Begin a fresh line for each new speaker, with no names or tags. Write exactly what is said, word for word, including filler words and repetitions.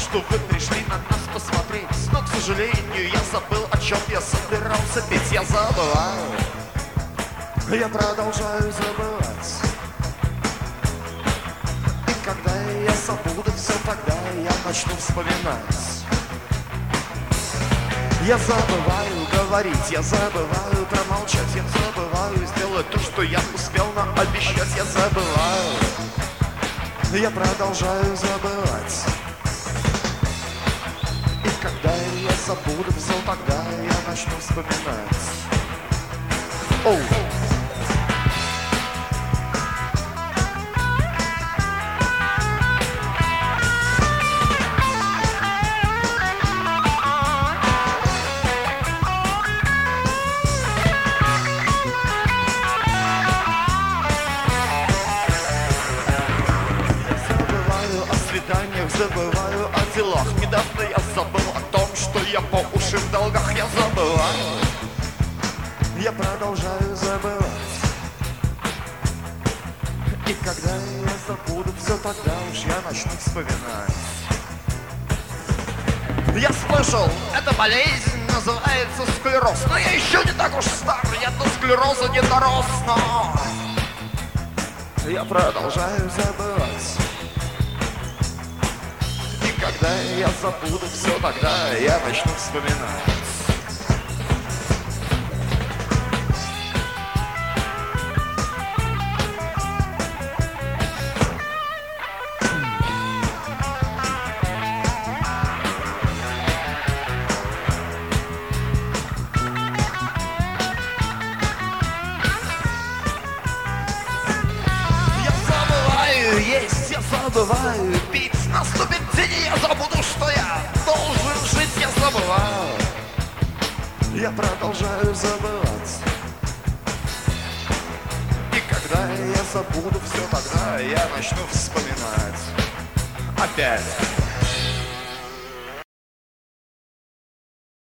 что вы пришли на нас посмотреть. Но, к сожалению, я забыл, о чем я собирался петь. Я забываю, я продолжаю забывать. И когда я забуду все, тогда я начну вспоминать. Я забываю говорить, я забываю промолчать, я забываю сделать то, что я успел наобещать. Я забываю, я продолжаю забывать. И когда я забуду все, тогда я начну вспоминать. Оу! Забываю о делах. Недавно я забыл о том, что я по уши в долгах. Я забываю, я продолжаю забывать. И когда я забуду все, тогда уж я начну вспоминать. Я слышал, эта болезнь называется склероз. Но я еще не так уж стар, я до склероза не дорос. Но я продолжаю забывать. Когда я забуду все, тогда я начну вспоминать. Я забываю есть, я забываю пить. Наступит день, и я забуду, что я должен жить. Я забываю, я продолжаю забывать. И когда я забуду все, тогда я начну вспоминать. Опять.